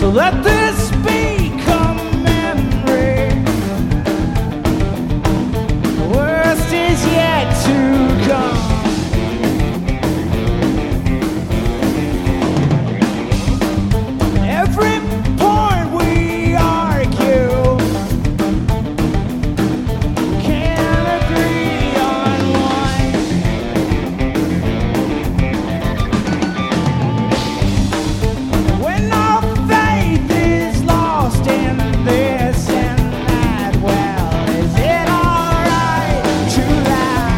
So let this become memory. The worst is yet to come. Every point we argue, can't agree on one. When our faith is lost in this and that, well, is it alright to lie?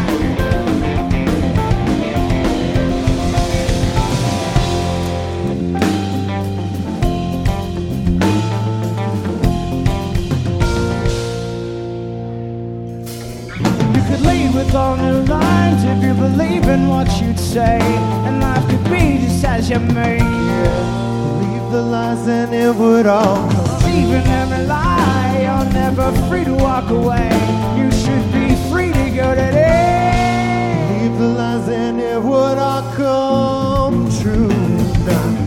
You could lead with all new lines if you believe in what you'd say, and life could be just as you make it. Believe the lies and it would all come. Even every lie, you're never free to walk away. You should be free to go today. Believe the lies and it would all come true. Now,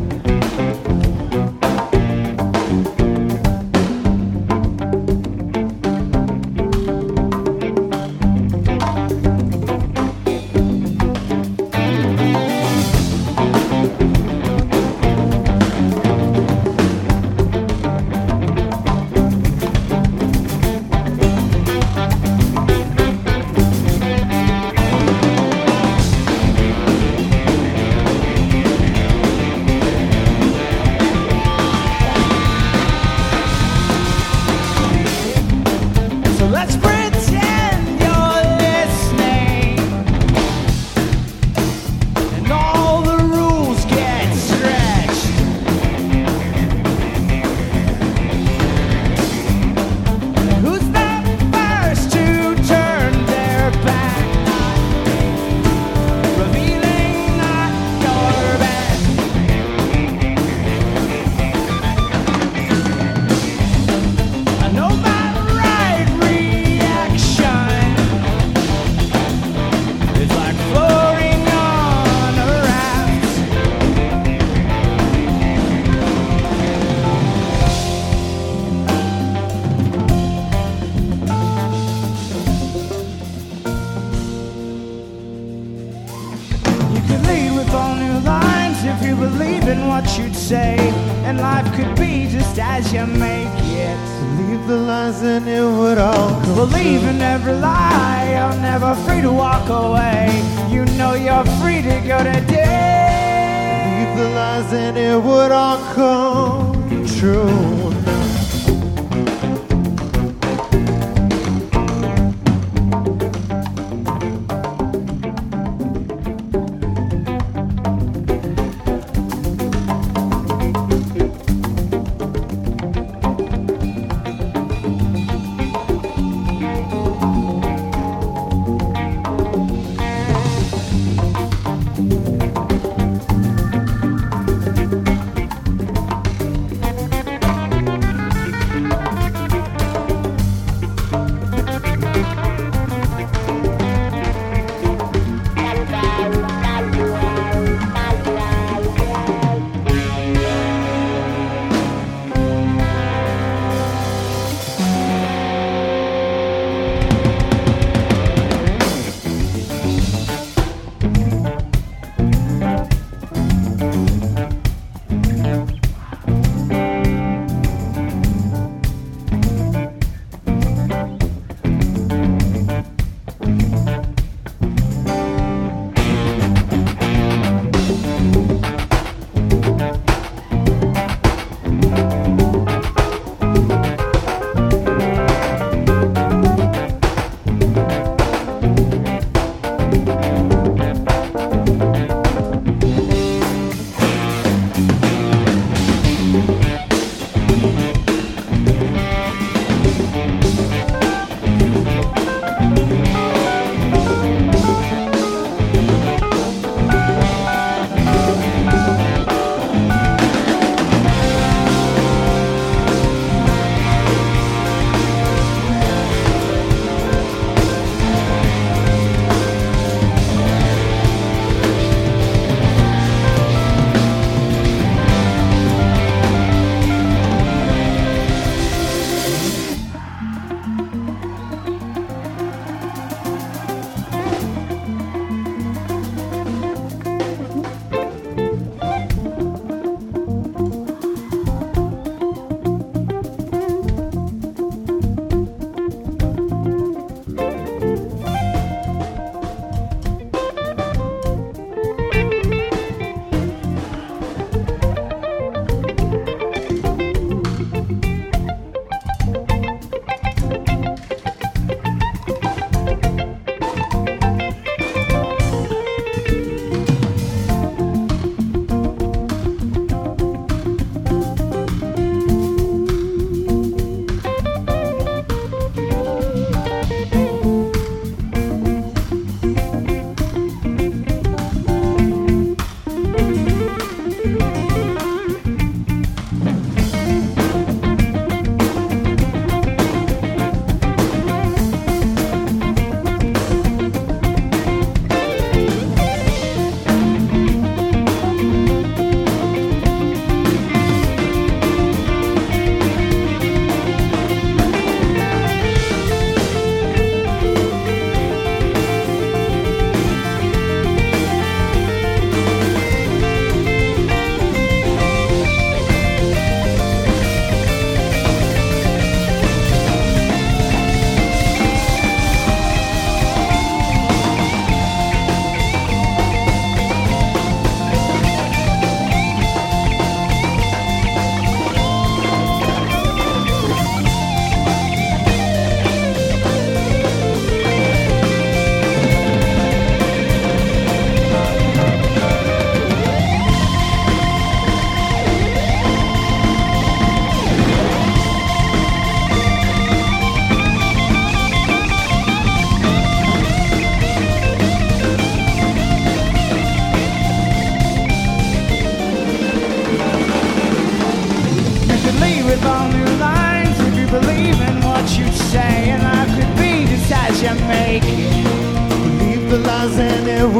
So let's pretend you're listening, and all the rules get stretched. Who's the first to turn their back, revealing not your best? I know my right reaction is like floating on a raft. You could lead with all new lines if you believe in what you'd say, and life could be just as you make it. believe the lies and it would all come Believe in every lie, you're never free to walk away. You know you're free to go today. Believe the lies and it would all come true.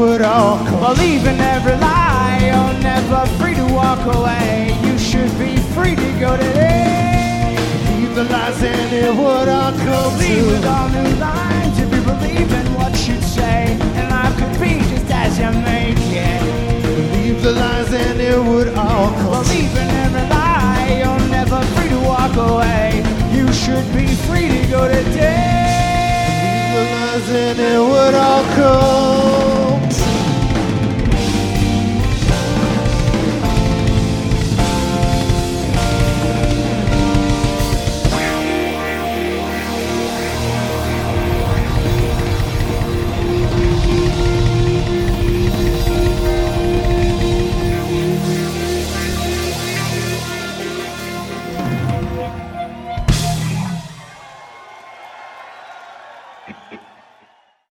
would all come. Believe in every lie, you're never free to walk away. You should be free to go today. Believe the lies and it would all come Believe with true. all new lines if you believe in what you'd say, and life could be just as you make it. Believe the lies and it would all come true. Believe in every lie, you're never free to walk away. You should be free to go today. Believe the lies and it would all come